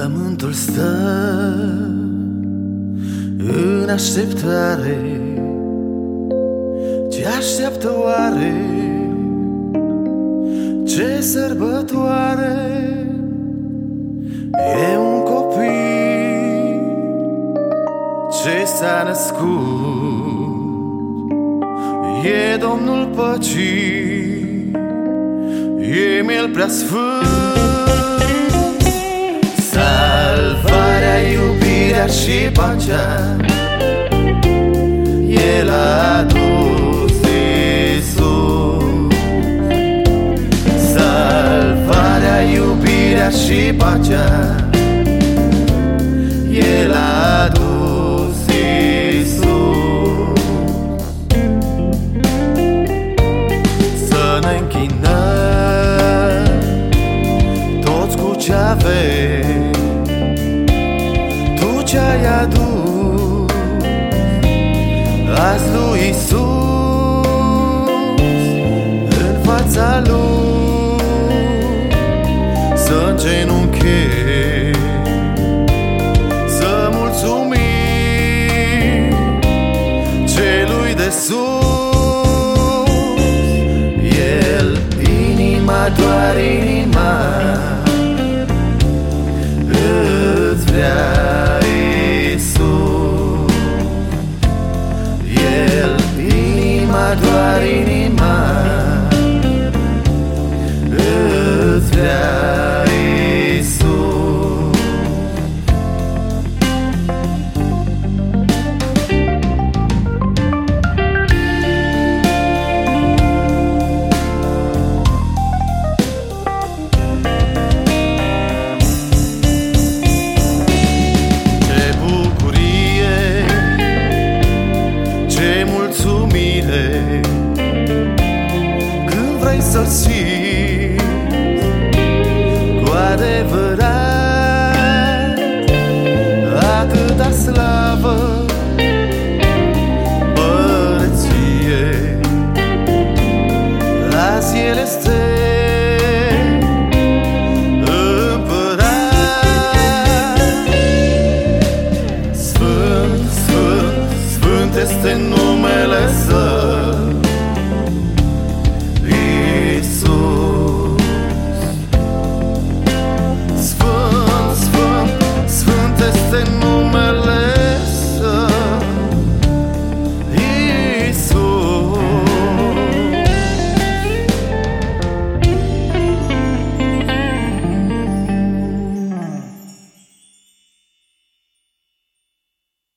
Pământul stă în așteptare. Ce așteaptă oare? Ce sărbătoare? E un copil ce s-a născut, e Domnul Păcii, e miel preasfânt. Salvarea, iubirea și pacea El a adus Iisus. Salvarea, iubirea și pacea El a adus Iisus. Să ne închinăm toți cu ce avem, Tu ce-ai adus azi lui Iisus în fața Lui, să îngenunchem, să mulțumim Celui de sus. El, inima, doar inima îți vrea Iisus. El, inima, doar inima îți vrea Iisus. Când vrei să-L simți